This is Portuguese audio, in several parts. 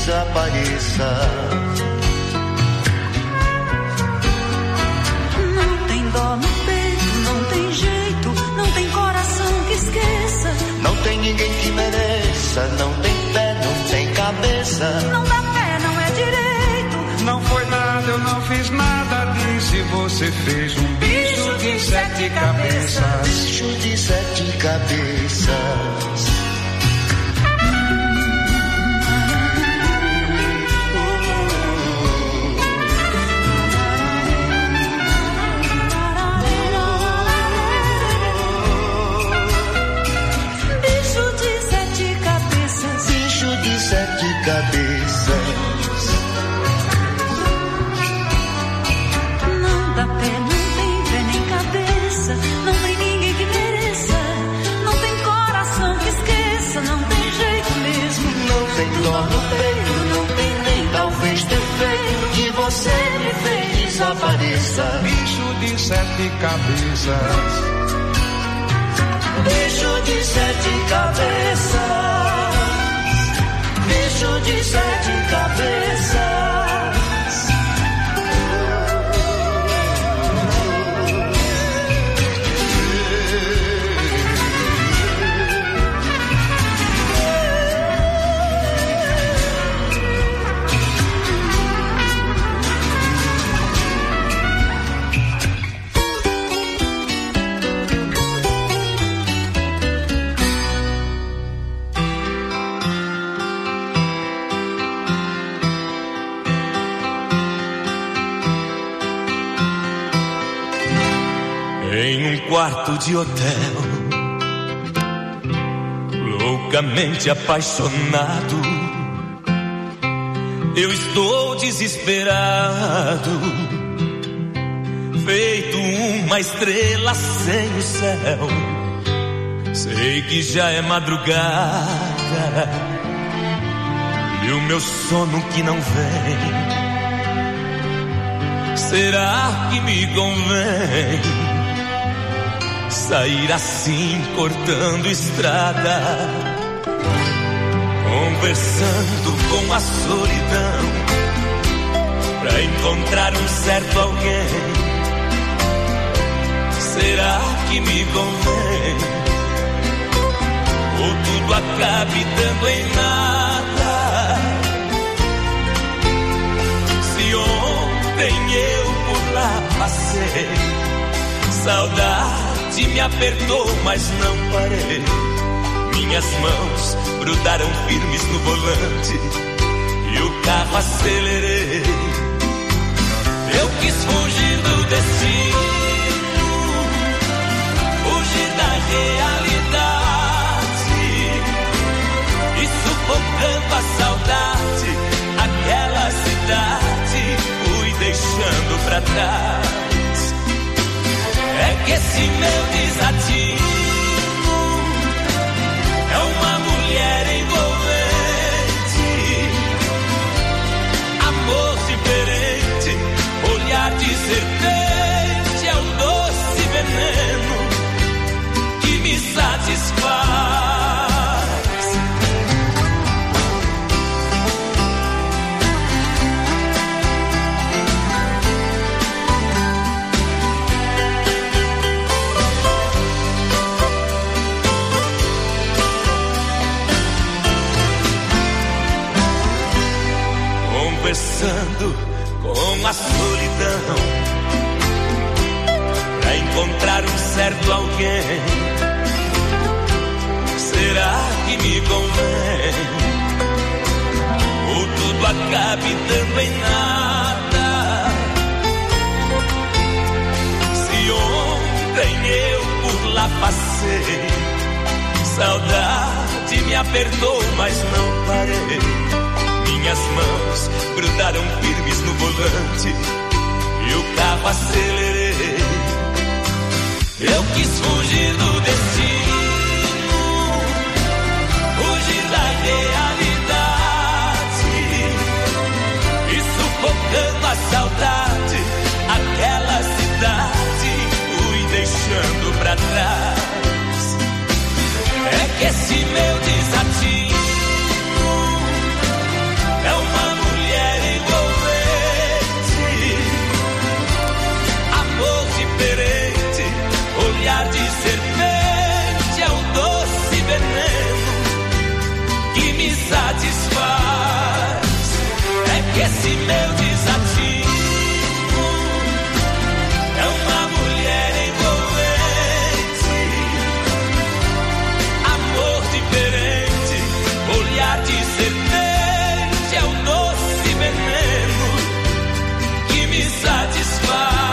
desapareça. Não tem dó no peito, não tem jeito, não tem coração que esqueça. Não tem ninguém que mereça, não tem pé, não tem cabeça. Não dá pé, não é direito. Não foi nada, eu não fiz nada disso e você fez um bicho de 7 cabeças. Bicho de 7 cabeças. Não dá pé, não tem pé nem cabeça. Não tem ninguém que mereça. Não tem coração que esqueça. Não tem jeito mesmo. Não tem dó no peito, não tem nem talvez defeito que você me fez desapareça. Bicho de 7 cabeças. Bicho de 7 cabeças. Bicho de 7 cabeças. Em um quarto de hotel, loucamente apaixonado, eu estou desesperado, feito uma estrela sem o céu. Sei que já é madrugada e o meu sono que não vem. Será que me convém sair assim, cortando estrada, conversando com a solidão, pra encontrar um certo alguém? Será que me convém? Ou tudo acabe dando em nada? Se ontem eu por lá passei, saudade me apertou, mas não parei. Minhas mãos grudaram firmes no volante e o carro acelerei. Eu quis fugir do destino, fugir da realidade, e sufocando a saudade, aquela cidade fui deixando pra trás. É que esse meu desatino é uma mulher envolvente, amor diferente, olhar de serpente, é um doce veneno que me satisfaz. Conversando com a solidão, pra encontrar um certo alguém. Será que me convém? Ou tudo acabe dando em nada? Se ontem eu por lá passei, saudade me apertou, mas não parei. Minhas mãos grudaram firmes no volante e o carro acelerei. Eu quis fugir do destino, fugir da realidade, e sufocando a saudade, aquela cidade fui deixando pra trás. É que esse meu desatino é satisfaz é que esse meu desatino é uma mulher envolvente, amor diferente, olhar de serpente, é um doce veneno que me satisfaz.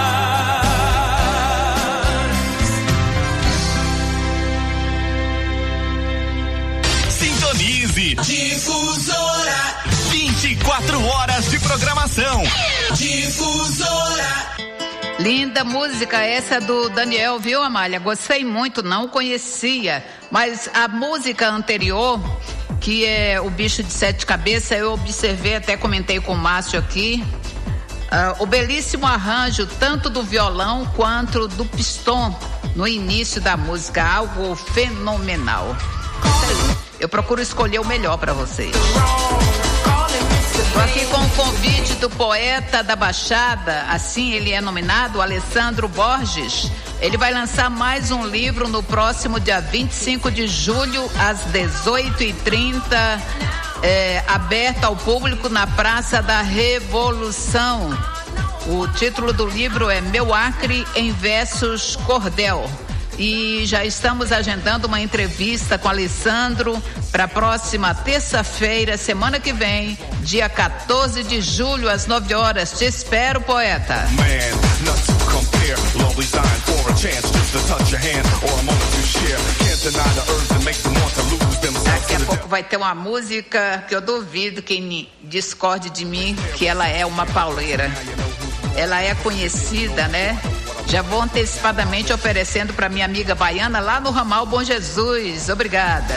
Sintonize Difusora, 24 horas de programação. Difusora. Linda música essa do Daniel, viu, Amália? Gostei muito, não conhecia, mas a música anterior, que é O Bicho de Sete Cabeças, eu observei, até comentei com o Márcio aqui, o belíssimo arranjo tanto do violão quanto do pistão no início da música, algo fenomenal. Eu procuro escolher o melhor para vocês. Estou aqui com o convite do poeta da Baixada, assim ele é nominado, Alessandro Borges. Ele vai lançar mais um livro no próximo dia 25 de julho, às 18h30, aberto ao público na Praça da Revolução. O título do livro é Meu Acre em Versos Cordel. E já estamos agendando uma entrevista com o Alessandro para a próxima terça-feira, semana que vem, dia 14 de julho, às 9 horas. Te espero, poeta. Daqui a pouco vai ter uma música que eu duvido quem discorde de mim, que ela é uma pauleira. Ela é conhecida, né? Já vou antecipadamente oferecendo para minha amiga baiana lá no Ramal Bom Jesus. Obrigada.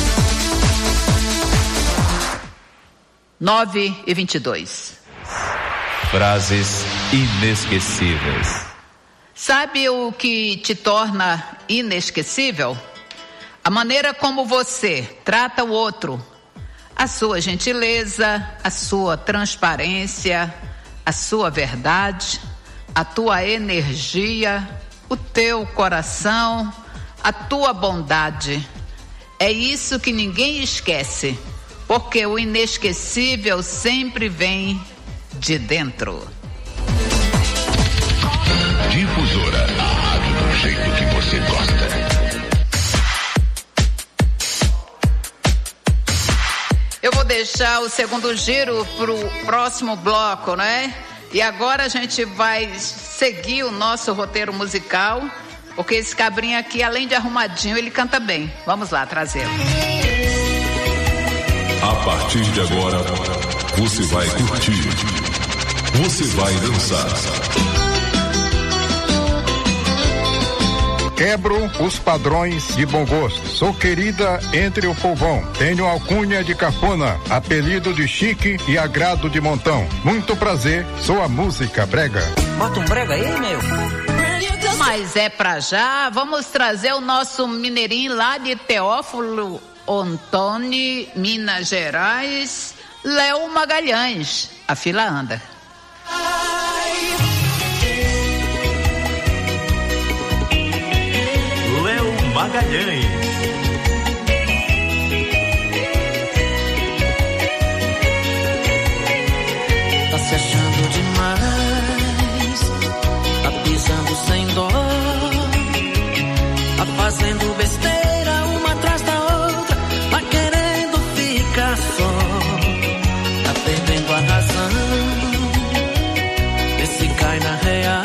9h22. Frases inesquecíveis. Sabe o que te torna inesquecível? A maneira como você trata o outro, a sua gentileza, a sua transparência, a sua verdade, a tua energia, o teu coração, a tua bondade. É isso que ninguém esquece, porque o inesquecível sempre vem de dentro. Difusora, a rádio do jeito que você gosta. Eu vou deixar o segundo giro pro próximo bloco, né? E agora a gente vai seguir o nosso roteiro musical, porque esse cabrinho aqui, além de arrumadinho, ele canta bem. Vamos lá, trazê-lo. A partir de agora, você vai curtir, você vai dançar. Quebro os padrões de bom gosto. Sou querida entre o povão. Tenho alcunha de cafona, apelido de chique e agrado de montão. Muito prazer, sou a música brega. Bota um brega aí, meu. Mas é pra já. Vamos trazer o nosso mineirinho lá de Teófilo Otoni, Minas Gerais, Léo Magalhães. A fila anda. Magalhães. Tá se achando demais, tá pisando sem dó, tá fazendo besteira uma atrás da outra, tá querendo ficar só, tá perdendo a razão, vê se cai na real.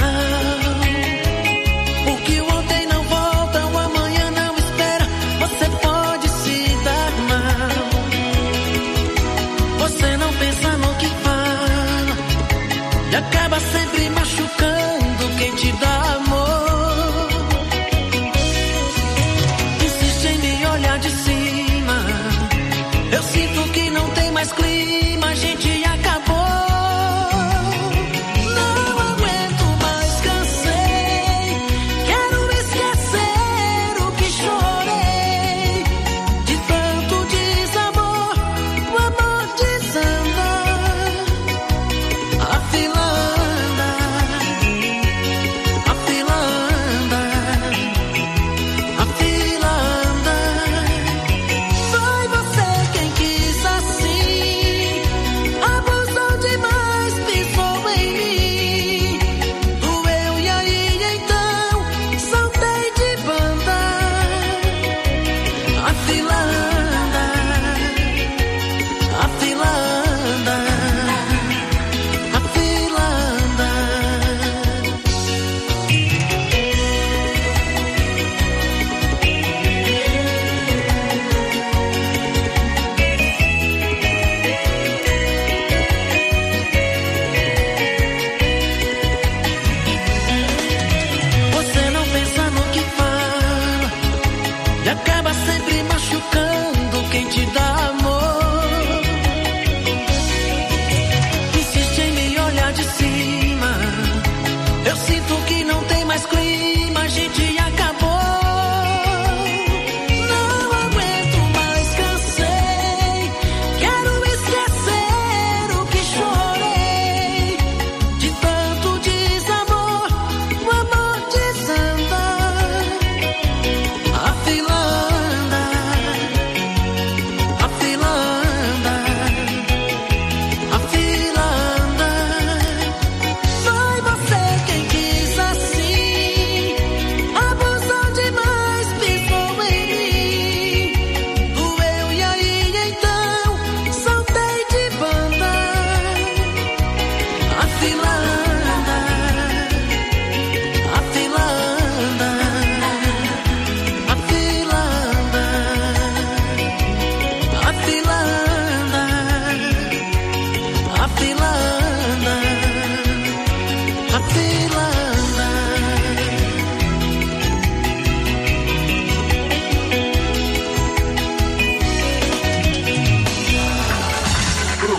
E acaba sempre machucando quem te dá amor. Insiste em me olhar de cima. Eu sinto que não tem mais clima, a gente acabou. Não aguento mais, cansei. Quero esquecer o que chorei. De tanto desamor, o amor desanda. A fila anda.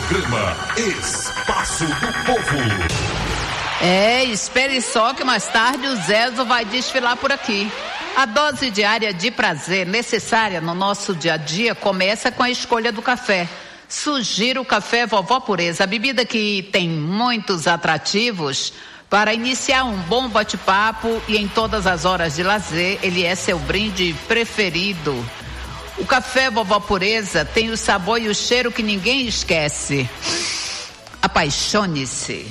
Programa Espaço do Povo. Espere só que mais tarde o Zezo vai desfilar por aqui. A dose diária de prazer necessária no nosso dia a dia começa com a escolha do café. Sugiro o café Vovó Pureza, a bebida que tem muitos atrativos para iniciar um bom bate-papo e em todas as horas de lazer, ele é seu brinde preferido. O café Vovó Pureza tem o sabor e o cheiro que ninguém esquece. Apaixone-se.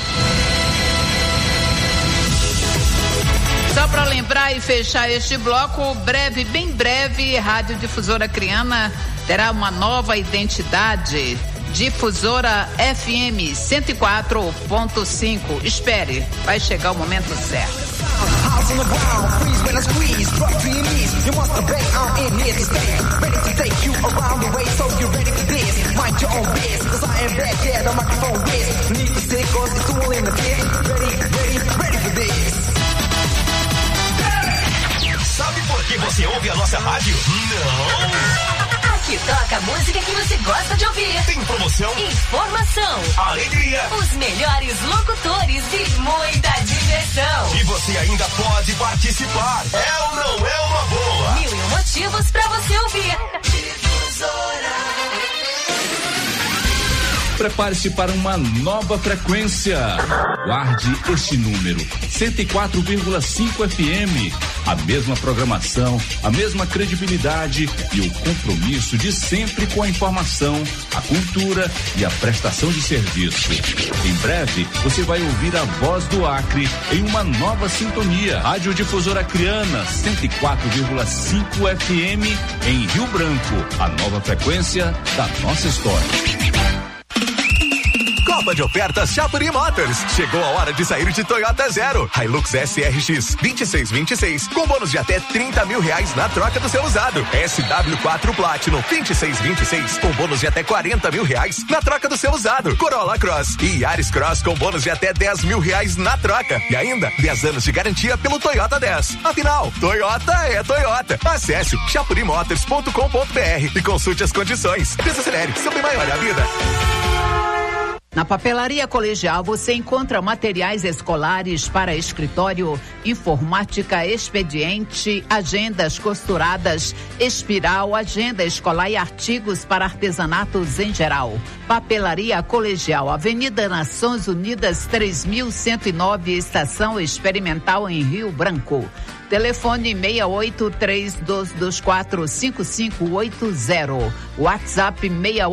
Só para lembrar e fechar este bloco, bem breve, Rádio Difusora Acreana terá uma nova identidade. Difusora FM 104.5. Espere, vai chegar o momento certo. Sabe por que você ouve a nossa rádio? Não! Aqui toca a música que você gosta de ouvir. Tem promoção, informação, alegria, os melhores locutores e muita diversão. E você ainda pode participar. É ou não é uma boa? 1001 motivos pra você ouvir. Prepare-se para uma nova frequência. Guarde este número: 104,5 FM. A mesma programação, a mesma credibilidade e o compromisso de sempre com a informação, a cultura e a prestação de serviço. Em breve, você vai ouvir a voz do Acre em uma nova sintonia. Rádio Difusora Acreana 104,5 FM em Rio Branco. A nova frequência da nossa história. Copa de ofertas Chapuri Motors. Chegou a hora de sair de Toyota Zero. Hilux SRX 2626 com bônus de até R$30 mil na troca do seu usado. SW4 Platinum 2626 com bônus de até R$40 mil na troca do seu usado. Corolla Cross e Yaris Cross com bônus de até R$10 mil na troca. E ainda 10 anos de garantia pelo Toyota 10. Afinal, Toyota é Toyota. Acesse chapurimotors.com.br e consulte as condições. Desacelere, sempre maior a vida. Na Papelaria Colegial você encontra materiais escolares para escritório, informática, expediente, agendas costuradas, espiral, agenda escolar e artigos para artesanatos em geral. Papelaria Colegial, Avenida Nações Unidas 3109, Estação Experimental em Rio Branco. Telefone 6832245580. WhatsApp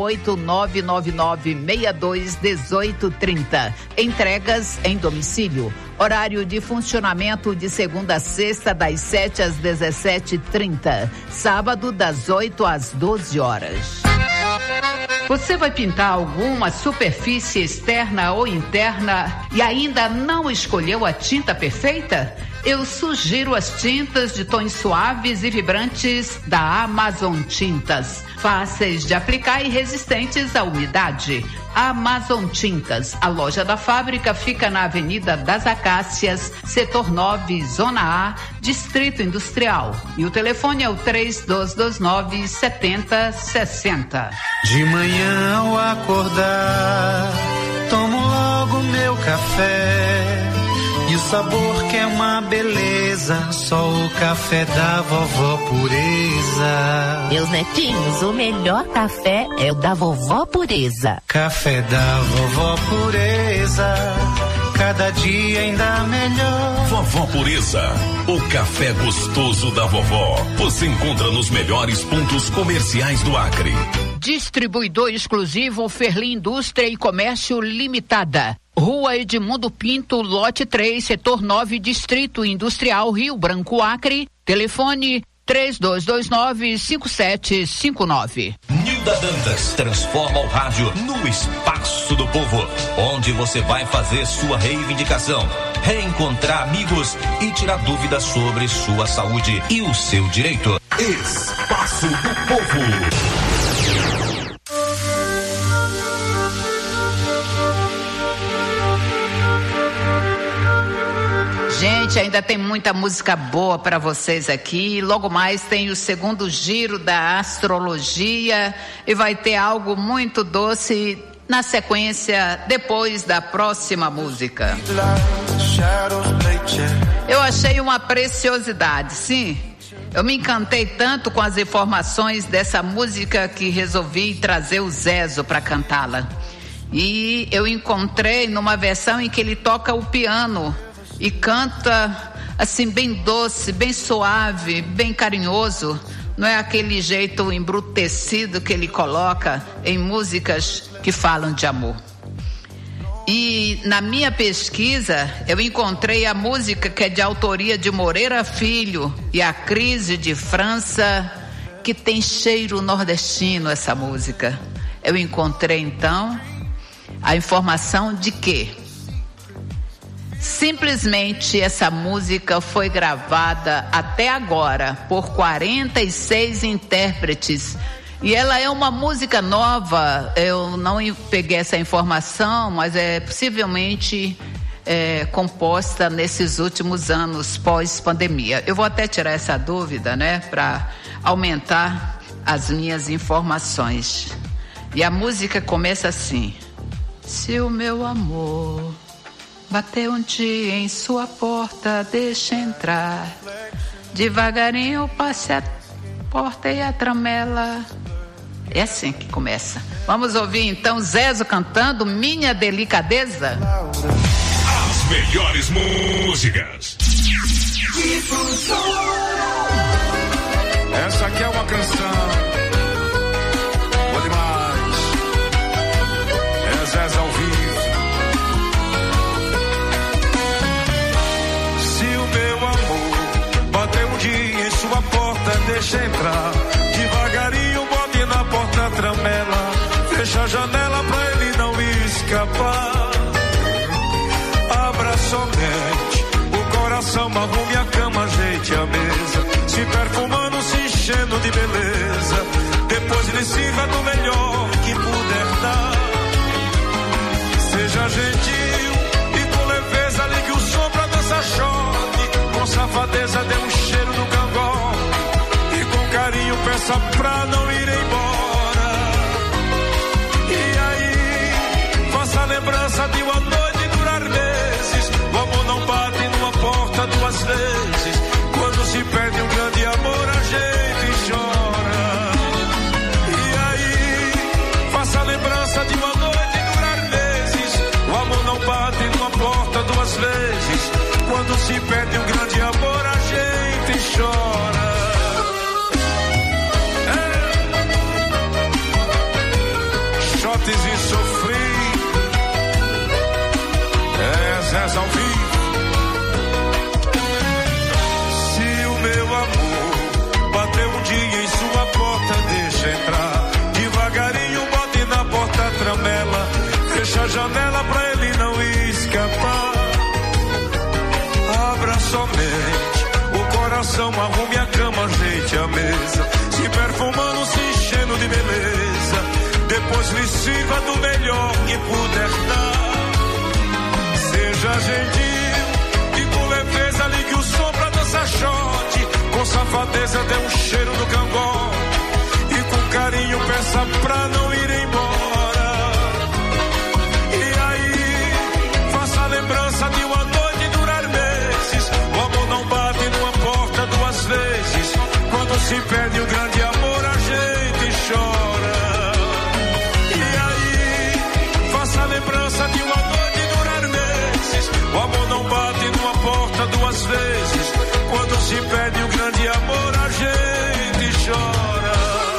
68999621830. Entregas em domicílio. Horário de funcionamento de segunda a sexta das 7 às 17h30. Sábado das 8 às 12 horas. Você vai pintar alguma superfície externa ou interna e ainda não escolheu a tinta perfeita? Eu sugiro as tintas de tons suaves e vibrantes da Amazon Tintas. Fáceis de aplicar e resistentes à umidade. Amazon Tintas. A loja da fábrica fica na Avenida das Acácias, Setor 9, Zona A, Distrito Industrial. E o telefone é o 3229-7060. De manhã ao acordar, tomo logo meu café. E o sabor que é uma beleza, só o café da Vovó Pureza. Meus netinhos, o melhor café é o da Vovó Pureza. Café da Vovó Pureza, cada dia ainda melhor. Vovó Pureza, o café gostoso da vovó. Você encontra nos melhores pontos comerciais do Acre. Distribuidor exclusivo Ferli Indústria e Comércio Limitada. Rua Edmundo Pinto, lote 3, setor 9, Distrito Industrial, Rio Branco, Acre. Telefone 3229-5759. Nilda Dantas transforma o rádio no espaço do povo, onde você vai fazer sua reivindicação, reencontrar amigos e tirar dúvidas sobre sua saúde e o seu direito. Espaço do Povo. Gente, ainda tem muita música boa para vocês aqui. Logo mais tem o segundo giro da astrologia e vai ter algo muito doce na sequência, depois da próxima música. Eu achei uma preciosidade, sim. Eu me encantei tanto com as informações dessa música que resolvi trazer o Zezo para cantá-la. E eu encontrei numa versão em que ele toca o piano e canta assim bem doce, bem suave, bem carinhoso. Não é aquele jeito embrutecido que ele coloca em músicas que falam de amor. E na minha pesquisa eu encontrei a música que é de autoria de Moreira Filho e a Crise de França, que tem cheiro nordestino essa música. Eu encontrei então a informação de que simplesmente essa música foi gravada até agora por 46 intérpretes. E ela é uma música nova. Eu não peguei essa informação, mas é possivelmente composta nesses últimos anos pós-pandemia. Eu vou até tirar essa dúvida, né, para aumentar as minhas informações. E a música começa assim: se o meu amor bater um dia em sua porta, deixa entrar. Devagarinho passe a porta e a tramela. É assim que começa. Vamos ouvir então Zezo cantando Minha Delicadeza. As melhores músicas. Essa aqui é uma canção boa demais. É Zezo ao vivo. Se o meu amor bater um dia em sua porta, deixa entrar. Devagarinho bote na porta a tramela. Fecha a janela pra ele não escapar. Abra somente o coração, arrume a cama, ajeite a mesa. Se perfumando, se enchendo de beleza. Depois lhe sirva do melhor que puder dar. Seja gentil e com leveza ligue o som pra dançar choque. Com safadeza dê um cheiro no cangote. E com carinho peça pra não ir embora. E aí, faça a lembrança de uma noite durar meses. O amor não bate numa porta duas vezes. Quando se perde um grande amor, a gente chora. E aí, faça a lembrança de uma noite durar meses. O amor não bate numa porta duas vezes. Quando se perde um grande amor, a gente chora. Shotes e sofri. É Zezo ao vivo. Se o meu amor bater um dia em sua porta, deixa entrar. Devagarinho bote na porta a tramela. Fecha a janela pra ele não escapar. Abra somente o coração, arrume a cama, ajeite a mesa. Se perfumando, se enchendo de beleza. Depois lhe sirva do melhor que puder dar. Seja gentil e com leveza ligue o som pra dançar shot. Com safadeza dê um cheiro no cangote. E com carinho peça pra não ir embora. E aí, faça a lembrança de uma noite durar meses. O amor não bate numa porta duas vezes. Quando se perde um grande amor, a gente chora. A lembrança de uma noite durar meses. O amor não bate numa porta duas vezes. Quando se perde um grande amor, a gente chora.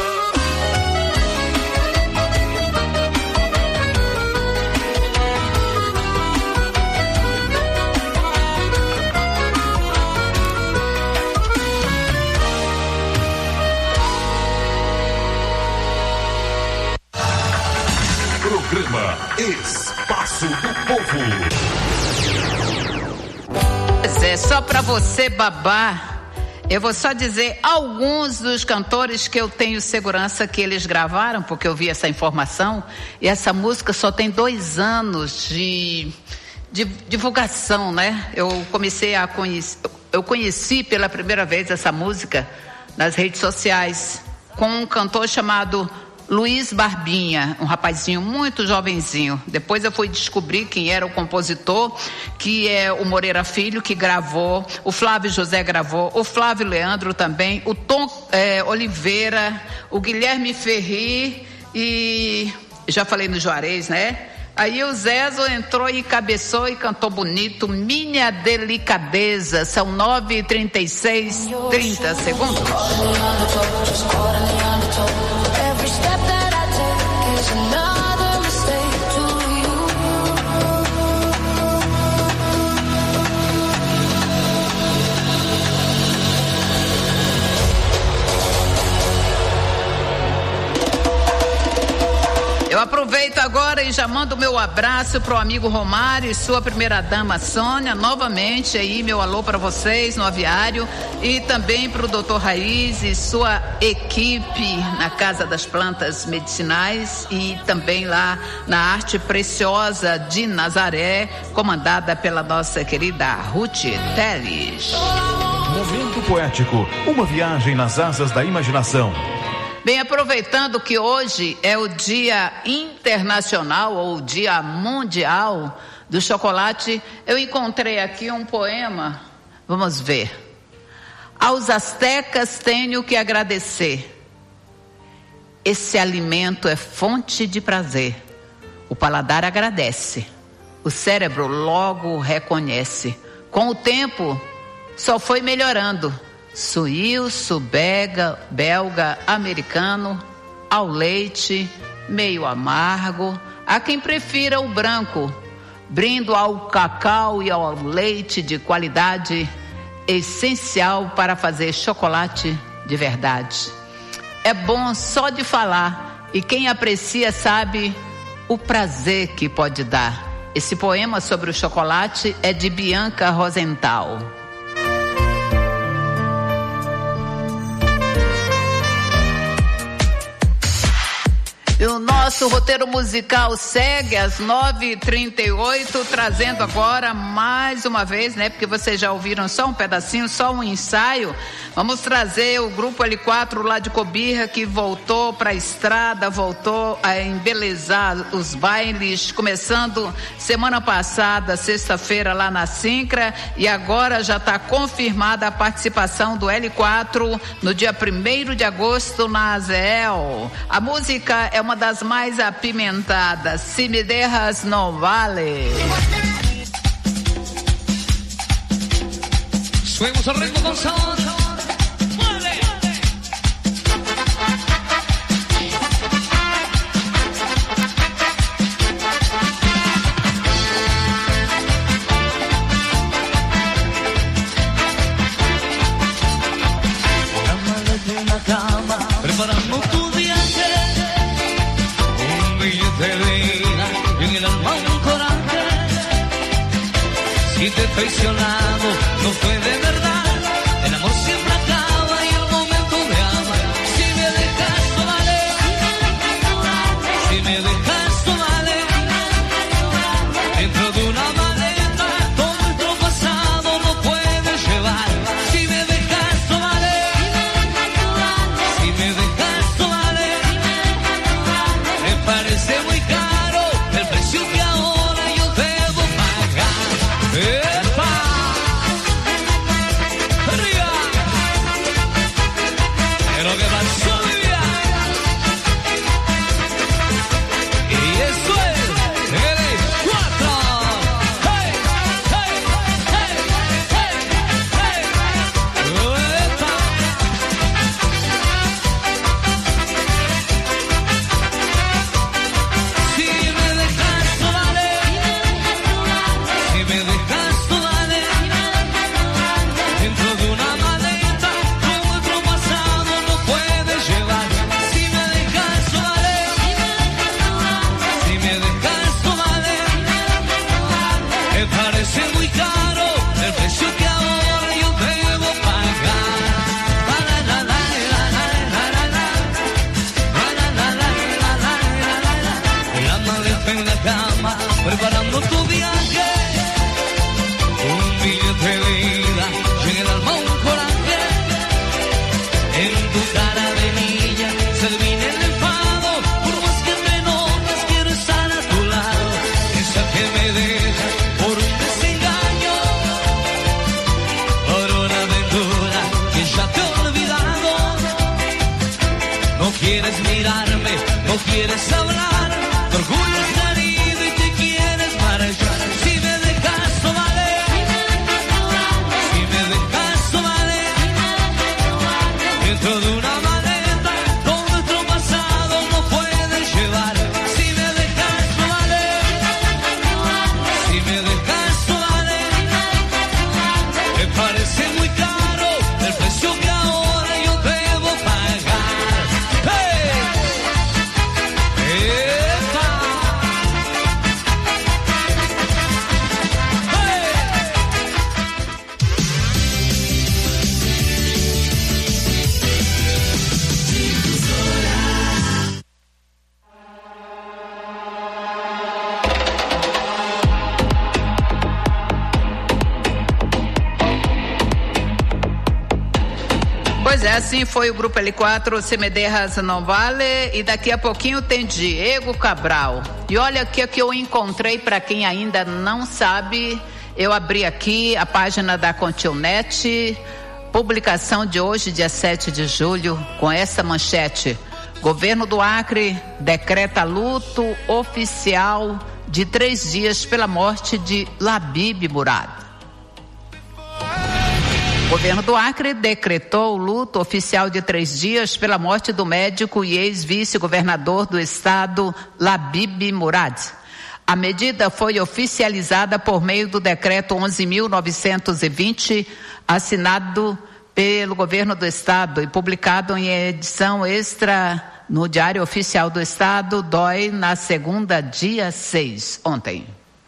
Programa Espaço do Povo. Pois é, só pra você babar, eu vou só dizer alguns dos cantores que eu tenho segurança que eles gravaram, porque eu vi essa informação, e essa música só tem 2 anos de divulgação, né? Eu conheci pela primeira vez essa música nas redes sociais com um cantor chamado Luiz Barbinha, um rapazinho muito jovenzinho. Depois eu fui descobrir quem era o compositor, que é o Moreira Filho, que gravou, o Flávio José gravou, o Flávio Leandro também, o Tom Oliveira, o Guilherme Ferri e já falei no Juarez, né? Aí o Zezo entrou e cabeçou e cantou bonito, Minha Delicadeza. São 9h36, 30 segundos. Eu aproveito agora e já mando meu abraço pro amigo Romário e sua primeira-dama Sônia, novamente aí meu alô para vocês no aviário, e também pro Dr. Raiz e sua equipe na Casa das Plantas Medicinais e também lá na Arte Preciosa de Nazaré, comandada pela nossa querida Ruth Teles. Momento poético, uma viagem nas asas da imaginação. Bem, aproveitando que hoje é o Dia Internacional ou Dia Mundial do Chocolate, eu encontrei aqui um poema. Vamos ver. Aos astecas tenho que agradecer. Esse alimento é fonte de prazer. O paladar agradece. O cérebro logo reconhece. Com o tempo, só foi melhorando. Suíço, belga, americano, ao leite, meio amargo. Há quem prefira o branco. Brindo ao cacau e ao leite de qualidade, essencial para fazer chocolate de verdade. É bom só de falar, e quem aprecia sabe o prazer que pode dar. Esse poema sobre o chocolate é de Bianca Rosenthal. E o nosso roteiro musical segue às 9h38, trazendo agora mais uma vez, né? Porque vocês já ouviram só um pedacinho, só um ensaio. Vamos trazer o grupo L4 lá de Cobirra, que voltou para a estrada, voltou a embelezar os bailes, começando semana passada, sexta-feira, lá na Sincra, e agora já está confirmada a participação do L4 no dia 1º de agosto na AZEL. A música é uma das mais apimentadas, Se Me Derras Não Vale. Subimos al ritmo con sabor. ¡Mueve! La maleta en la cama, preparando tu viaje. Un billete de ida y en el alma un coraje. Si te he traicionado, no fue de verdad. El amor siempre acaba y el momento de amar. Si me dejas, no vale. Si me dejas, no vale. Dentro de una maleta, todo nuestro pasado no puedes llevar. Si me dejas, no vale. Si me dejas, no vale. Me parece muy caro el precio que ahora yo debo pagar. ¡Epa! ¡Arriba! Pero que pasó, Vivian. Y eso es el 4. ¡Hey! ¡Hey! ¡Hey! ¡Hey! ¡Hey! ¡Epa! Si me dejas, no vale. Si me dejas, no vale. Dentro de una maleta, con nuestro pasado no puedes llevar. Si me dejas, no vale. Si me dejas, no vale. Me parece muy caro el precio que ahora yo debo pagar. La la la la la la la la la. La la la la la la la la. La maleta en la cama, preparando tu viaje. Un billete de ida y en el alma un coraje. En tu cara de niña se adivina el enfado no quieres hablar, tu orgullo es herido y te quieres marchar. Si me dejas no vale, si me dejas no vale, dentro de una maleta todo nuestro pasado no puedes llevar. Si me dejas no vale, si me dejas no vale, me parece muy caro el precio que ahora yo debo pagar. ¡Hey! ¡Epa! Pois é, assim foi o Grupo L4, Se Me Derras Não Vale, e daqui a pouquinho tem Diego Cabral. E olha o que eu encontrei, para quem ainda não sabe, eu abri aqui a página da Continet, publicação de hoje, dia 7 de julho, com essa manchete: Governo do Acre decreta luto oficial de 3 dias pela morte de Labib Murad. O governo do Acre decretou o luto oficial de 3 dias pela morte do médico e ex-vice-governador do estado, Labib Murad. A medida foi oficializada por meio do decreto 11.920, assinado pelo governo do estado e publicado em edição extra no Diário Oficial do Estado, DOI, na segunda, dia 6, ontem.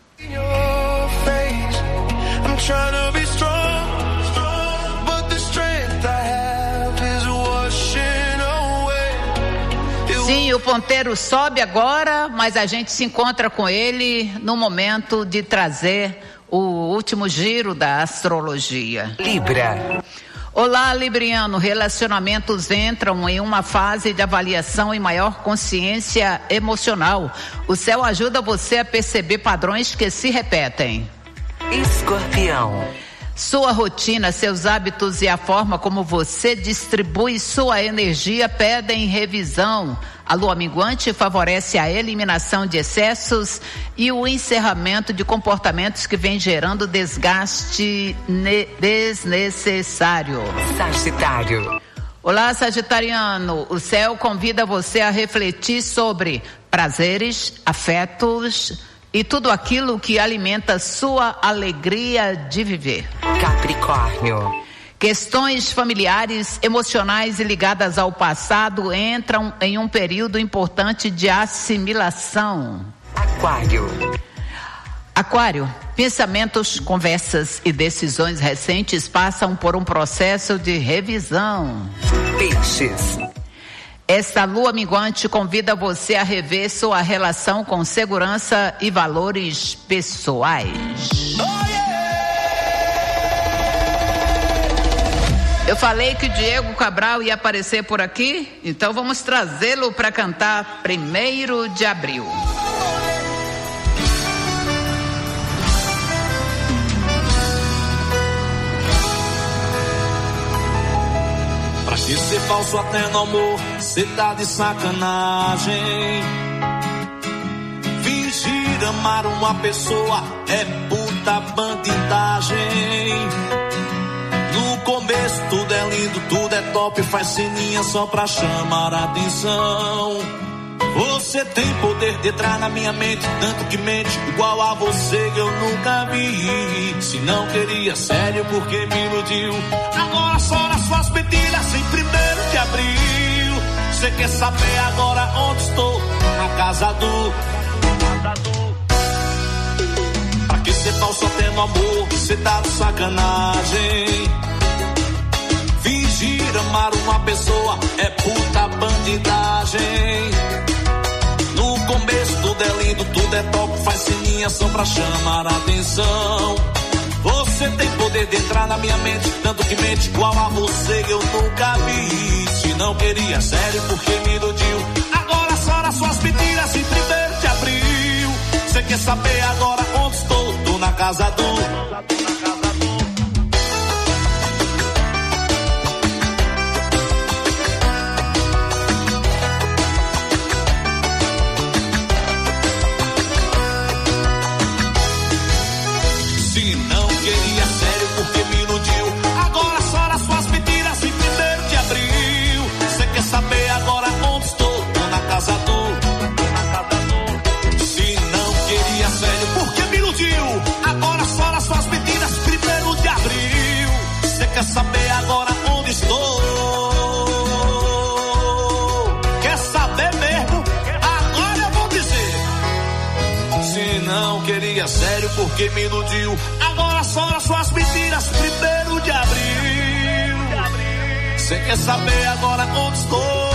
Sim, o ponteiro sobe agora, mas a gente se encontra com ele no momento de trazer o último giro da astrologia. Libra. Olá, Libriano. Relacionamentos entram em uma fase de avaliação e maior consciência emocional. O céu ajuda você a perceber padrões que se repetem. Escorpião. Sua rotina, seus hábitos e a forma como você distribui sua energia pedem revisão. A lua minguante favorece a eliminação de excessos e o encerramento de comportamentos que vem gerando desgaste desnecessário. Sagitário. Olá, sagitariano. O céu convida você a refletir sobre prazeres, afetos e tudo aquilo que alimenta sua alegria de viver. Capricórnio. Questões familiares, emocionais e ligadas ao passado entram em um período importante de assimilação. Aquário. Aquário, pensamentos, conversas e decisões recentes passam por um processo de revisão. Peixes. Esta lua minguante convida você a rever sua relação com segurança e valores pessoais. Eu falei que o Diego Cabral ia aparecer por aqui, então vamos trazê-lo para cantar 1º de abril. Pra que ser falso até no amor, cê tá de sacanagem. Fingir amar uma pessoa é puta bandidagem. No começo tudo é lindo, tudo é top, faz ceninha só pra chamar a atenção. Você tem poder de entrar na minha mente, tanto que mente igual a você eu nunca vi. Se não queria sério, porque me iludiu. Agora só nas suas mentiras em 1º de abril. Você quer saber agora onde estou? Na casa do... Pra que ser falso até no amor, cê tá de sacanagem. Fingir amar uma pessoa é puta bandidagem. No começo tudo é lindo, tudo é top, faz ceninha só pra chamar a atenção. Você tem poder de entrar na minha mente, tanto que mente igual a você eu nunca vi. Se não queria sério, porque me iludiu. Agora só nas suas mentiras em 1º de abril. Você quer saber agora onde estou? Tô na casa do... Se não queria sério, porque me iludiu. Agora chora suas mentiras em 1º de abril. Você quer saber agora onde estou? Tô na casa do. Se não queria sério, porque me iludiu. Agora chora suas mentiras 1º de abril. Você quer saber agora onde estou? Quer saber mesmo? Agora eu vou dizer. Se não queria sério, porque me iludiu. Agora chora suas mentiras 1º de abril. Você quer saber agora onde estou?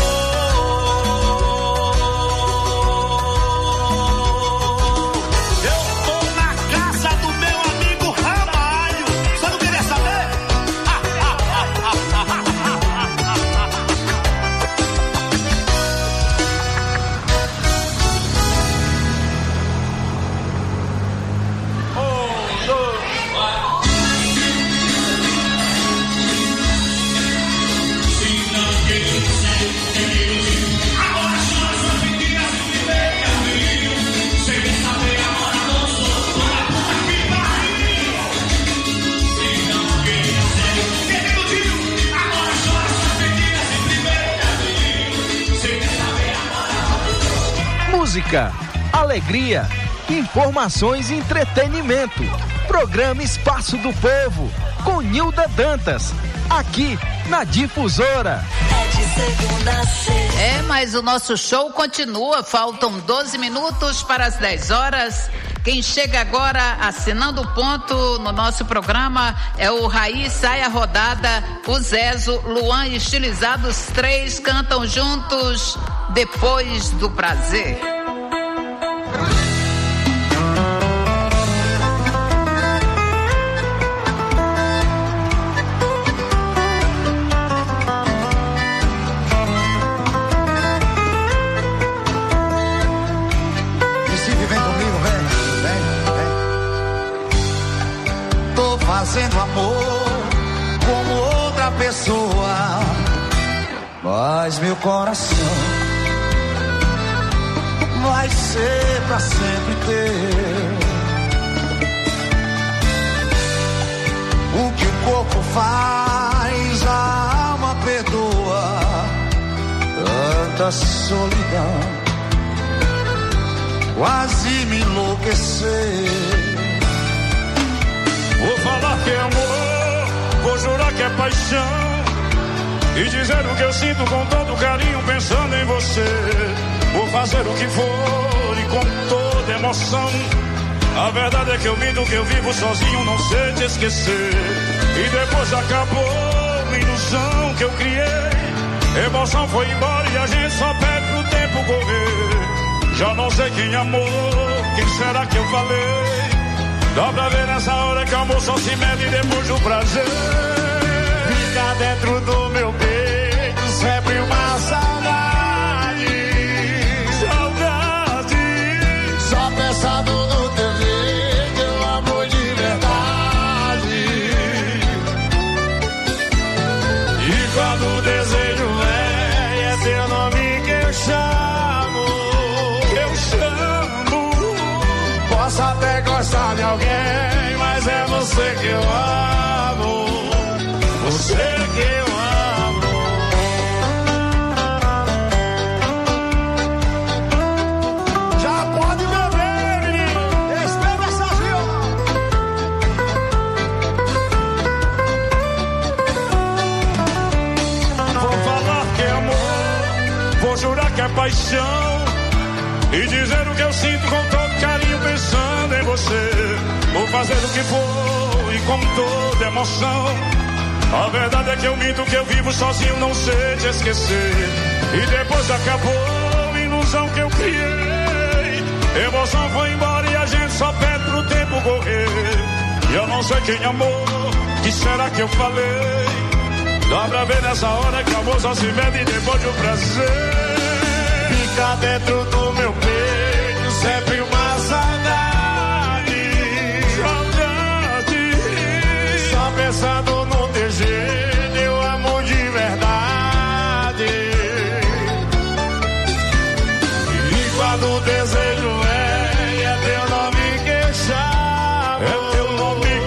Eu tô na casa do meu amigo Ramalho. Você não queria saber? Música, alegria, informações e entretenimento. Programa Espaço do Povo, com Nilda Dantas, aqui na Difusora. Mas o nosso show continua, faltam 12 minutos para as 10 horas. Quem chega agora assinando o ponto no nosso programa é o Raí Sai a Rodada, o Zezo, Luan e Estilizados, 3 cantam juntos Depois do Prazer. Fazendo amor como outra pessoa, mas meu coração vai ser pra sempre teu. O que o corpo faz, a alma perdoa. Tanta solidão quase me enlouquecer. Vou falar que é amor, vou jurar que é paixão, e dizer o que eu sinto com todo carinho pensando em você. Vou fazer o que for e com toda emoção. A verdade é que eu minto, que eu vivo sozinho, não sei te esquecer. E depois acabou a ilusão que eu criei. Emoção foi embora e a gente só pede pro tempo correr. Já não sei quem amou, quem será que eu falei. Dá pra ver nessa hora que o amor só se mede depois do prazer. Fica dentro do meu peito sempre uma saudade. Saudade. Só pensando no teu jeito, eu amo de verdade. E quando o desejo vem, é teu nome que eu chamo. Eu chamo. Posso até gostar de alguém, mas é você que eu amo. Você que eu amo. Já pode beber, menino. Espera essas violas. Vou falar que é amor, vou jurar que é paixão, e dizer o que eu sinto com todo carinho pensando em você. Vou fazer o que for e com toda emoção. A verdade é que eu minto, que eu vivo sozinho, não sei te esquecer. E depois acabou a ilusão que eu criei. Emoção foi embora e a gente só pede pro tempo correr. E eu não sei quem amou, que será que eu falei. Dá pra ver nessa hora que o amor só se mede depois do prazer. Fica dentro do meu peito sempre uma saudade. Saudade. Só pensando no teu jeito, eu amo de verdade. E quando o desejo vem, é teu nome que eu chamo. É teu nome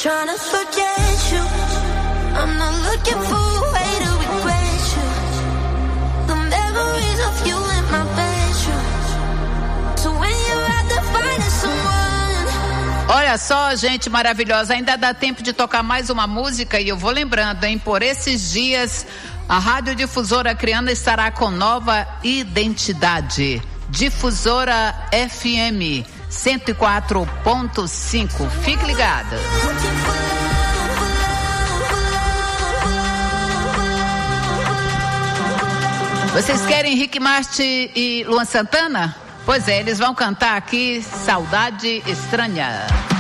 trying to forget you. I'm not looking for a way to regret you. The memories of you in my bedroom. So when you're at the finest someone. Olha só, gente maravilhosa, ainda dá tempo de tocar mais uma música e eu vou lembrando, hein, por esses dias a Rádio Difusora Criana estará com nova identidade. Difusora FM 104.5. Fique ligado. Vocês querem Rick Martin e Luan Santana? Pois é, eles vão cantar aqui Saudade Estranha.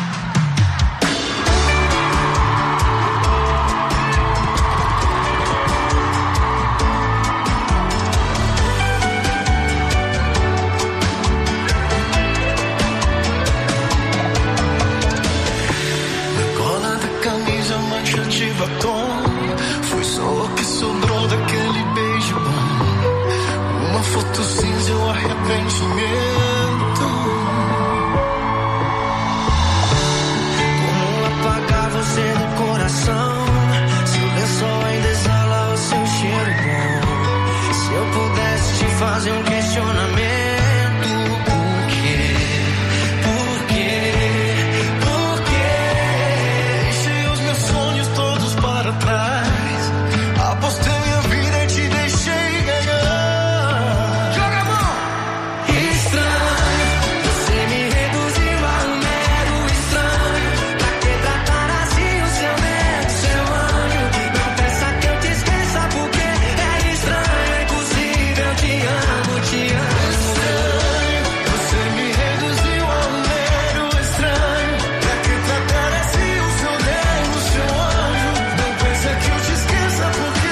De batom, foi só o que sobrou daquele beijo bom. Uma foto cinza e um arrependimento. Como apagar você do coração? Se o lençol ainda exala o seu cheiro bom. Se eu pudesse te fazer um questionamento. Apostei minha vida e te deixei ganhar. Joga a mão! Estranho, você me reduziu a um mero estranho. Pra que tratar assim o seu neto, seu anjo? Não peça que eu te esqueça porque é estranho, é impossível. Te amo, te amo. Estranho, você me reduziu a um mero estranho. Pra que tratar assim o seu neto, seu anjo? Não peça que eu te esqueça porque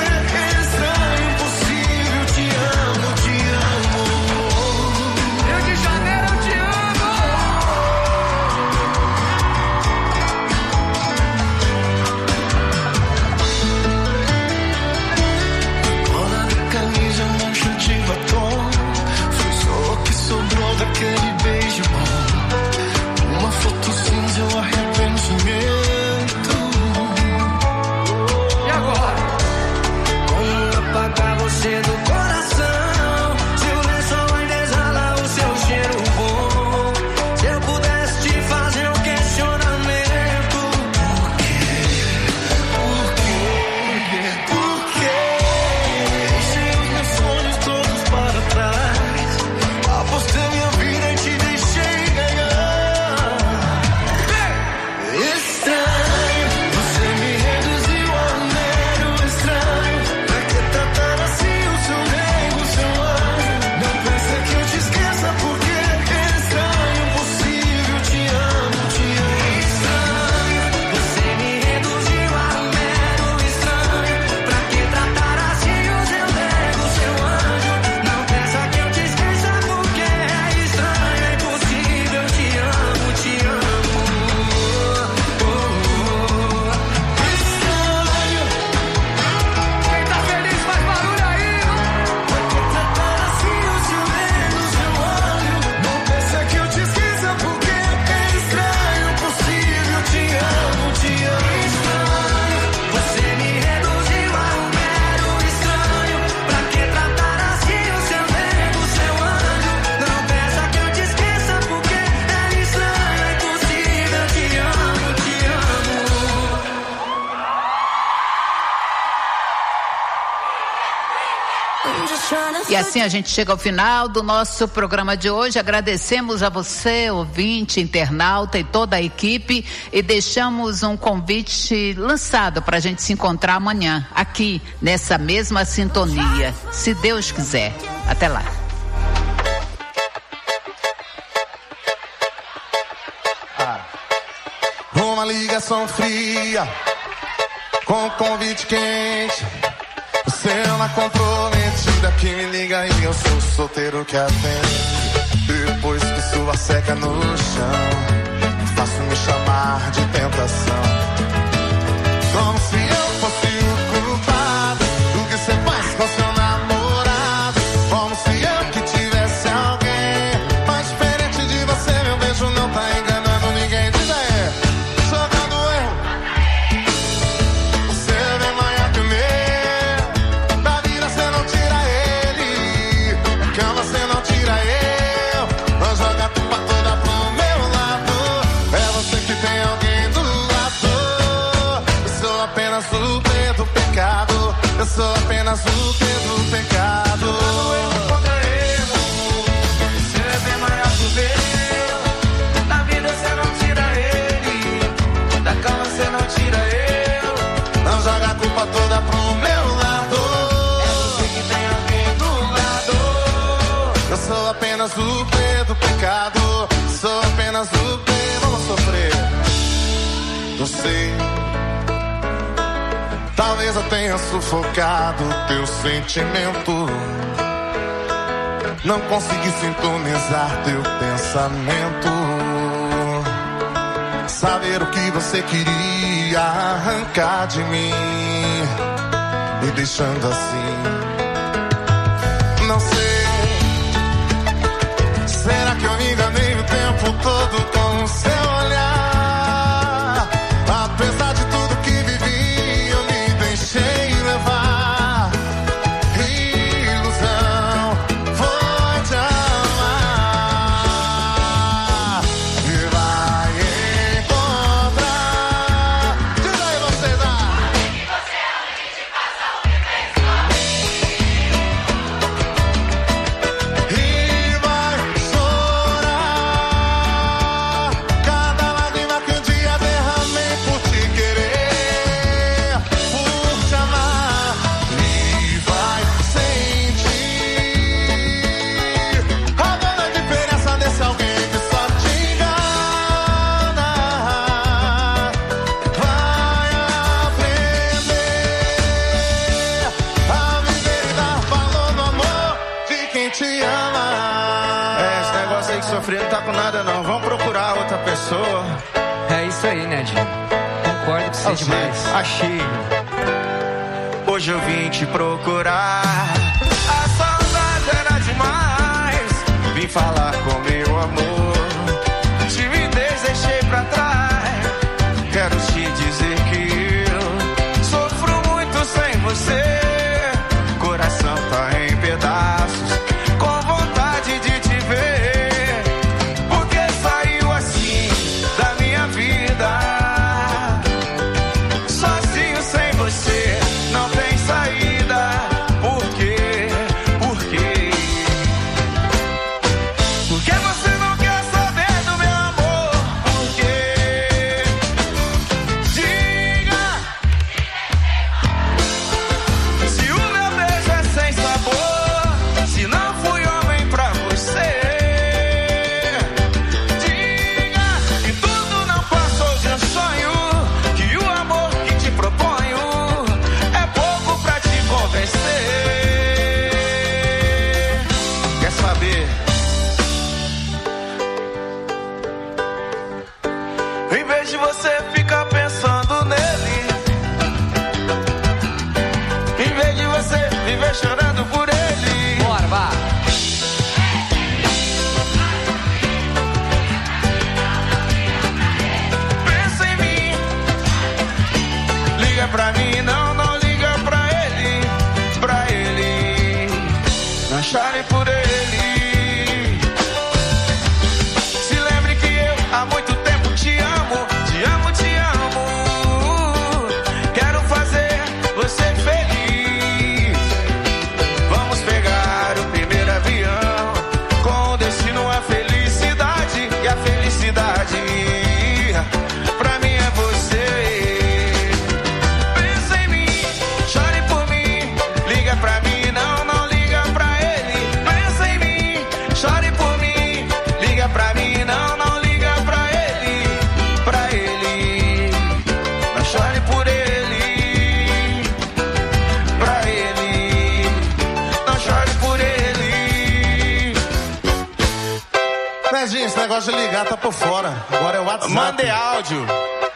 aquele beijo bom, uma foto cinza e um arrependimento. E agora? Como apagar você do coração? Se o lençol ainda exala o seu cheiro bom. Se eu pudesse te fazer um questionamento. Por quê? Deixei os meus sonhos todos para trás. Apostei minha vida e te deixei ganhar. Estranho, você me reduziu a um mero estranho. Pra que tratar assim o seu nego, seu anjo? Não pensa que eu te esqueça porque é estranho, impossível. Te amo, te amo. Estranho, você me reduziu a um mero estranho. Pra que tratar assim o seu nego, seu anjo? Não pensa que eu te esqueça porque é estranho, é impossível. Te amo, te amo. Estranho. Quem tá feliz faz barulho aí. Pra que tratar assim o seu nego, seu anjo? Não pensa que eu te esqueça porque é estranho, impossível. Te amo, te amo. Estranho, você me reduziu a um mero estranho. Pra que tratar assim o seu nego, seu anjo? Não pensa que eu te esqueça porque é estranho, é impossível. Te amo, te amo. I'm just trying to E assim a gente chega ao final do nosso programa de hoje. Agradecemos a você, ouvinte, internauta e toda a equipe e deixamos um convite lançado para a gente se encontrar amanhã aqui nessa mesma sintonia, se Deus quiser. Até lá. Uma ligação fria com convite quente. Você é uma comprometida que me liga e eu sou solteiro que atende. Depois que sua seca no chão, faço me chamar de tentação. Como se eu fosse o culpado do que você faz com seu namorado. Como se eu que tivesse alguém mais diferente de você. Meu beijo não tá enganando ninguém. Diz aí, jogando erro. sou apenas o Pedro pecado. Erro contra erro, você é bem maior que o meu. Da vida você não tira ele, da cama você não tira eu. Não joga a culpa toda pro meu lado. É você que tem alguém do lado. Eu sou apenas o Pedro pecado. Sou apenas o Pedro, vamos sofrer. Eu sei. Talvez eu tenha sufocado teu sentimento. Não consegui sintonizar teu pensamento. Saber o que você queria arrancar de mim, me deixando assim. Não sei. Será que eu me enganei o tempo todo com o seu olhar? Apesar de tudo que vivi, eu me deixei levar. Ilusão foi te amar. E vai encontrar. Diz aí você, dá. E vai chorar cada lágrima que um dia derramei por te querer, por te amar. E vai sentir a dona diferença desse alguém que só te engana. Vai aprender a viver e dar valor no amor de quem te ama. Esse negócio aí que sofrer não tá com nada não. Vamos procurar outra pessoa. É isso aí, Nedinho. Concordo com você demais. Achei. Hoje eu vim te procurar. A saudade era demais. Vim falar com meu amor. Timidez deixei pra trás. Quero te dizer que eu sofro muito sem você. Coração tá em pedaços, com vontade de te ver. Porque saiu assim da minha vida. Sozinho sem você não tem saída. Por quê? Por quê? Porque você não quer saber do meu amor. Por quê? Diga. Se o meu beijo é sem sabor, se não fui homem pra você. Diga que tudo não passou de um sonho, que o amor que te proponho é pouco pra te convencer. Quer saber? Em vez de você ficar pensando nele, em vez de você viver chorando por ele, Bora, vá. pensa em mim. Liga pra mim, não, não liga pra ele. Pra ele, não chore por ele. Se lembre que eu há muito tempo te amo. Te amo, te amo. Quero fazer você feliz. Vamos pegar o primeiro avião, com destino à felicidade. E a felicidade pra mim é você. Pensa em mim, chore por mim. Liga pra mim, não, não liga pra ele. Pensa em mim, chore por mim. Liga pra mim, não, não liga pra ele. Pra ele, não chore por ele. Pra ele, não chore por ele. Nedinho, esse negócio de ligar tá por fora. Agora é o WhatsApp. Mande áudio.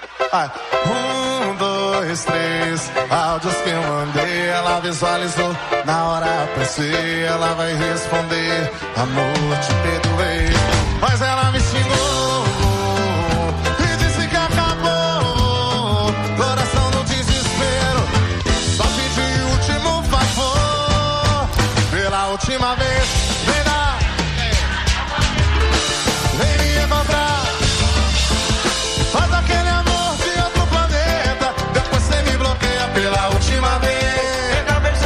1, 2, 3, áudios que eu mandei. Ela visualizou, na hora pensei. Ela vai responder: amor, te perdoei. Mas ela me xingou e disse que acabou. Coração no desespero, só pedi o último favor. Pela última vez, vem dar, vem me encontrar. Faz aquele amor de outro planeta. Depois você me bloqueia pela última vez.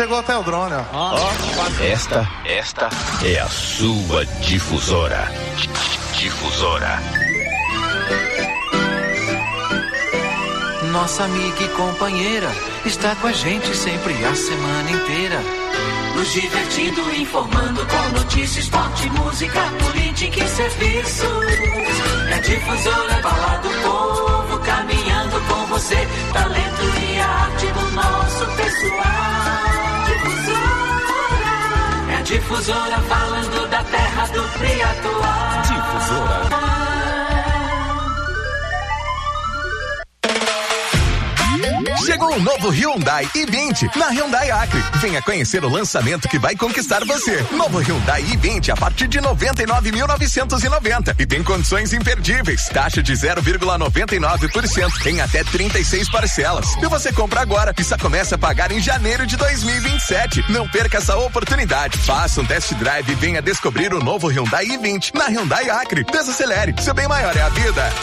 chegou até o drone, ó. Esta é a sua difusora. Difusora. Nossa amiga e companheira está com a gente sempre a semana inteira. Nos divertindo, informando com notícias, esporte, música, política e serviço. É Difusora, fala do povo, caminhando com você. Talento e arte do nosso pessoal. Difusora. É a Difusora falando da terra do Triatuá. Difusora. Chegou o novo Hyundai i20 na Hyundai Acre. Venha conhecer o lançamento que vai conquistar você. Novo Hyundai i20 a partir de 99.990 e tem condições imperdíveis. Taxa de 0,99% em até 36 parcelas. E você compra agora e só começa a pagar em janeiro de 2027. Não perca essa oportunidade. Faça um test drive e venha descobrir o novo Hyundai i20 na Hyundai Acre. Desacelere, seu bem maior é a vida.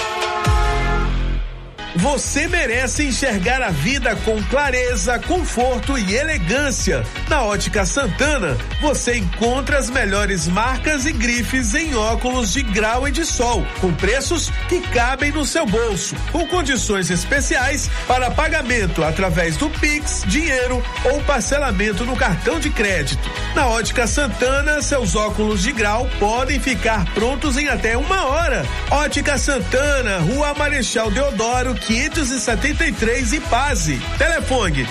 Você merece enxergar a vida com clareza, conforto e elegância. Na Ótica Santana, você encontra as melhores marcas e grifes em óculos de grau e de sol, com preços que cabem no seu bolso, com condições especiais para pagamento através do Pix, dinheiro ou parcelamento no cartão de crédito. Na Ótica Santana, seus óculos de grau podem ficar prontos em até 1 hora. Ótica Santana, Rua Marechal Deodoro, 573 Ipaze. Telefone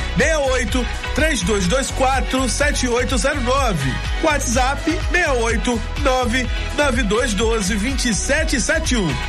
68-3224-7809. WhatsApp 689-9212-2771.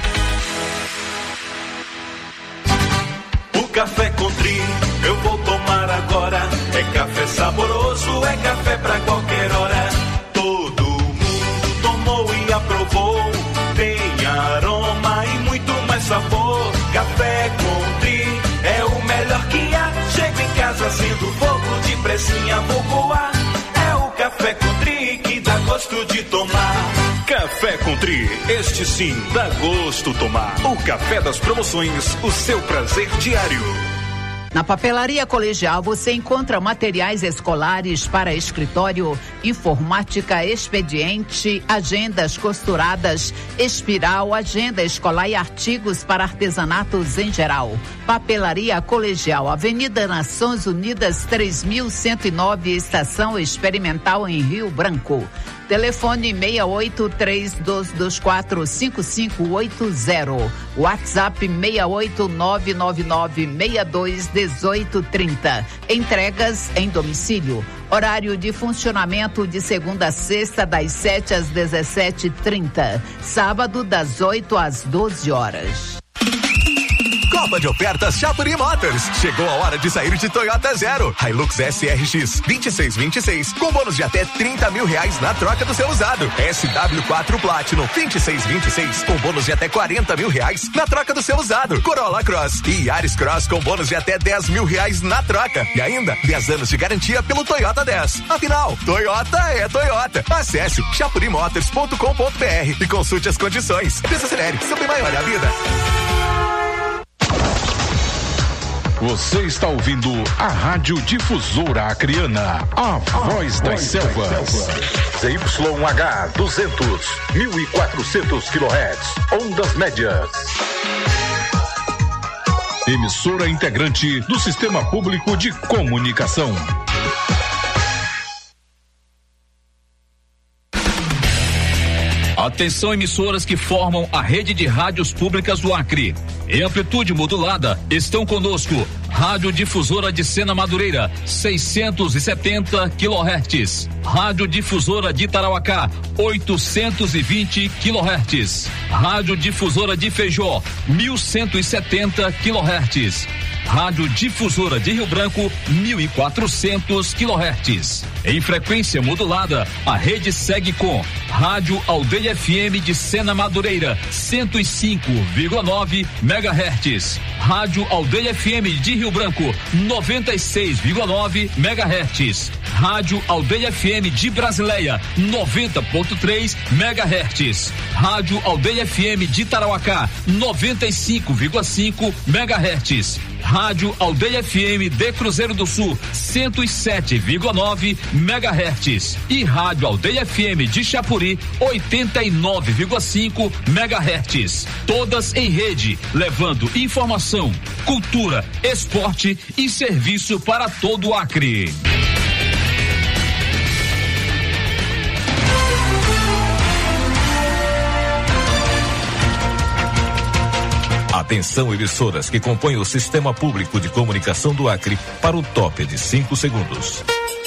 O café Country eu vou tomar agora. É café saboroso, é café pra qualquer hora. Todo mundo tomou e aprovou. Tem aroma e muito mais sabor. Café Country é o melhor que há. Chego em casa sendo fogo, de pressinha vou coar. É o Café Country que dá gosto de tomar. Café Country, este sim dá gosto tomar. O café das promoções, o seu prazer diário. Na Papelaria Colegial você encontra materiais escolares para escritório, informática, expediente, agendas costuradas, espiral, agenda escolar e artigos para artesanatos em geral. Papelaria Colegial, Avenida Nações Unidas 3109, Estação Experimental em Rio Branco. Telefone 68-3224-5580. WhatsApp 68999621830. Entregas em domicílio. Horário de funcionamento de segunda a sexta, das 7 às 17h30. Sábado, das 8 às 12 horas. Copa de ofertas Chapuri Motors. Chegou a hora de sair de Toyota Zero. Hilux SRX 2626 com bônus de até R$30 mil na troca do seu usado. SW4 Platinum 2626 com bônus de até R$40 mil na troca do seu usado. Corolla Cross e Yaris Cross com bônus de até R$10 mil na troca. E ainda 10 anos de garantia pelo Toyota 10. Afinal, Toyota é Toyota. Acesse chapurimotors.com.br e consulte as condições. Desacelere, seu bem maior é a vida. Você está ouvindo a Rádio Difusora Acreana, a voz das selvas. ZYH 200, 1400 kHz, ondas médias. Emissora integrante do Sistema Público de Comunicação. Atenção, emissoras que formam a rede de rádios públicas do Acre. Em amplitude modulada, estão conosco Rádio Difusora de Sena Madureira, 670 kHz. Rádio Difusora de Tarauacá, 820 kHz. Rádio Difusora de Feijó, 1170 kHz. Rádio Difusora de Rio Branco, 1400 kHz. Em frequência modulada, a rede segue com Rádio Aldeia FM de Sena Madureira, 105,9 MHz. Rádio Aldeia FM de Rio Branco, 96,9 MHz. Rádio Aldeia FM de Brasileia, 90,3 MHz. Rádio Aldeia FM de Tarauacá, 95,5 MHz. Rádio Aldeia FM de Cruzeiro do Sul, 107,9 MHz. E Rádio Aldeia FM de Chapuri, 89,5 MHz. Todas em rede, levando informação, cultura, esporte e serviço para todo o Acre. Atenção, emissoras que compõem o Sistema Público de Comunicação do Acre para o top de 5 segundos.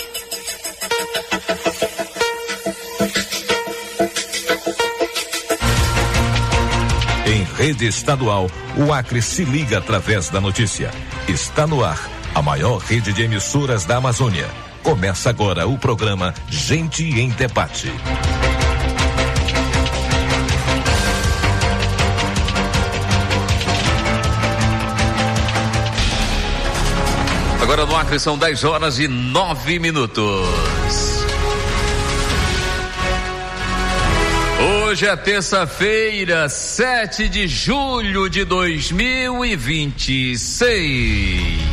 Em rede estadual, o Acre se liga através da notícia. Está no ar a maior rede de emissoras da Amazônia. Começa agora o programa Gente em Debate. Agora no Acre são 10h09. Hoje é terça-feira, 7 de julho de 2026.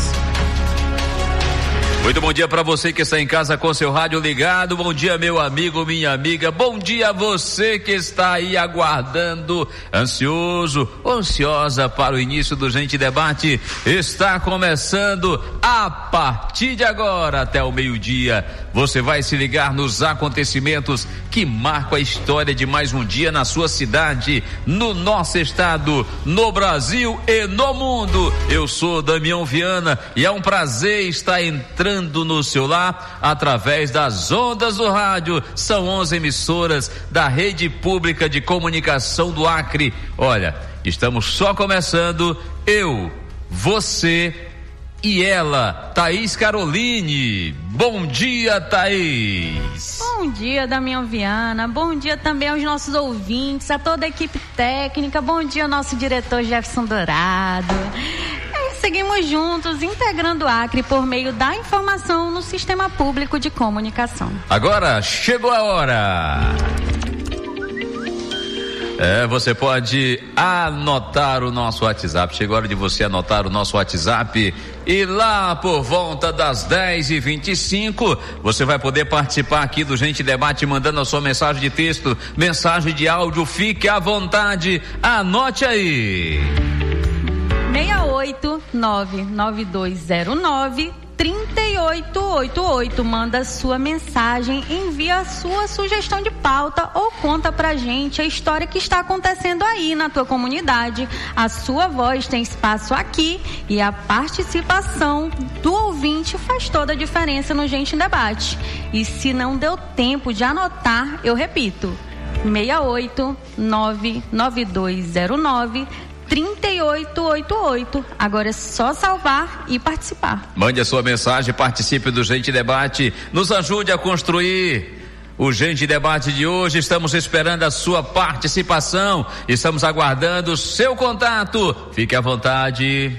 Muito bom dia para você que está em casa com seu rádio ligado. Bom dia, meu amigo, minha amiga. Bom dia a você que está aí aguardando, ansioso, ansiosa para o início do Gente Debate. Está começando a partir de agora até o meio-dia. Você vai se ligar nos acontecimentos que marcam a história de mais um dia na sua cidade, no nosso estado, no Brasil e no mundo. Eu sou Damião Viana e é um prazer estar entrando no seu lar através das ondas do rádio. São 11 emissoras da Rede Pública de Comunicação do Acre. Olha, estamos só começando. Eu, você e ela, Thaís Caroline. Bom dia, Thaís. Bom dia, Damião Viana. Bom dia também aos nossos ouvintes, a toda a equipe técnica. Bom dia ao nosso diretor Jefferson Dourado. Seguimos juntos, integrando o Acre por meio da informação no Sistema Público de Comunicação. Agora chegou a hora. Você pode anotar o nosso WhatsApp. Chegou a hora de você anotar o nosso WhatsApp. E lá por volta das 10h25, você vai poder participar aqui do Gente Debate mandando a sua mensagem de texto, mensagem de áudio. Fique à vontade. Anote aí. 68992093888. Manda sua mensagem, envia a sua sugestão de pauta ou conta pra gente a história que está acontecendo aí na tua comunidade. A sua voz tem espaço aqui e a participação do ouvinte faz toda a diferença no Gente em Debate. E se não deu tempo de anotar, eu repito, 68992093888. Agora é só salvar e participar. Mande a sua mensagem, participe do Gente Debate, nos ajude a construir o Gente Debate de hoje. Estamos esperando a sua participação, estamos aguardando o seu contato. Fique à vontade.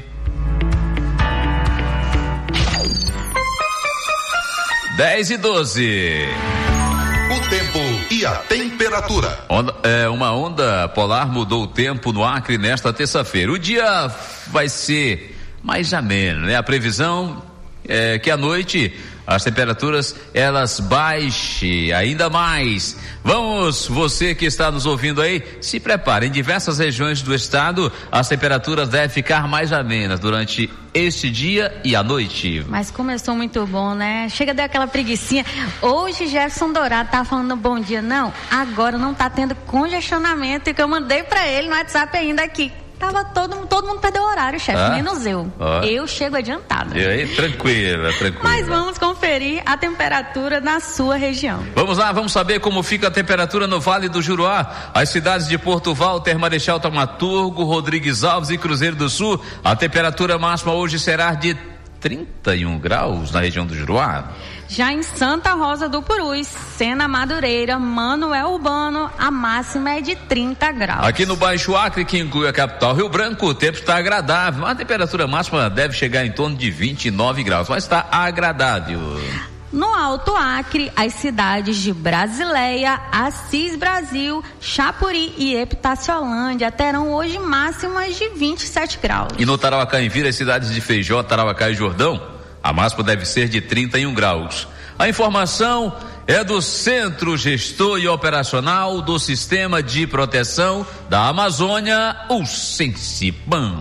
10h12. O tempo e a temperatura. Uma onda polar mudou o tempo no Acre nesta terça-feira. O dia vai ser mais ameno, né? A previsão é que à noite as temperaturas elas baixem ainda mais. Vamos, você que está nos ouvindo aí, se prepare. Em diversas regiões do estado, as temperaturas devem ficar mais amenas durante este dia e a noite. Mas começou muito bom, né? Chega a dar aquela preguicinha. Hoje Jefferson Dourado tá falando bom dia. Não, agora não tá tendo congestionamento, que eu mandei pra ele no WhatsApp ainda aqui. Tava todo mundo perdeu o horário, chefe, menos eu. Eu chego adiantada. E aí, tranquila. Mas vamos conferir a temperatura na sua região. Vamos lá, vamos saber como fica a temperatura no Vale do Juruá. As cidades de Porto Walter, Marechal Taumaturgo, Rodrigues Alves e Cruzeiro do Sul. A temperatura máxima hoje será de 31 graus na região do Juruá. Já em Santa Rosa do Purus, Sena Madureira, Manoel Urbano, a máxima é de 30 graus. Aqui no Baixo Acre, que inclui a capital Rio Branco, o tempo está agradável. A temperatura máxima deve chegar em torno de 29 graus, mas está agradável. No Alto Acre, as cidades de Brasileia, Assis Brasil, Chapuri e Epitaciolândia terão hoje máximas de 27 graus. E no Tarauacá-Envira, as cidades de Feijó, Tarauacá e Jordão, a máxima deve ser de 31 graus. A informação é do Centro Gestor e Operacional do Sistema de Proteção da Amazônia, o Sensipan.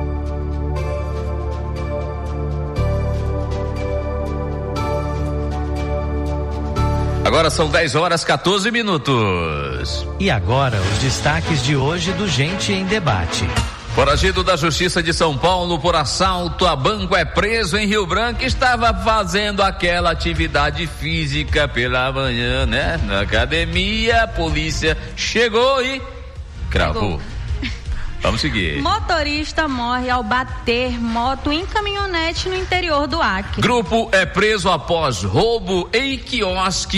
Agora são 10h14. E agora os destaques de hoje do Gente em Debate. Foragido da Justiça de São Paulo por assalto a banco é preso em Rio Branco. Estava fazendo aquela atividade física pela manhã, né? Na academia, a polícia chegou e cravou. Vamos seguir. Motorista morre ao bater moto em caminhonete no interior do Acre. Grupo é preso após roubo em quiosque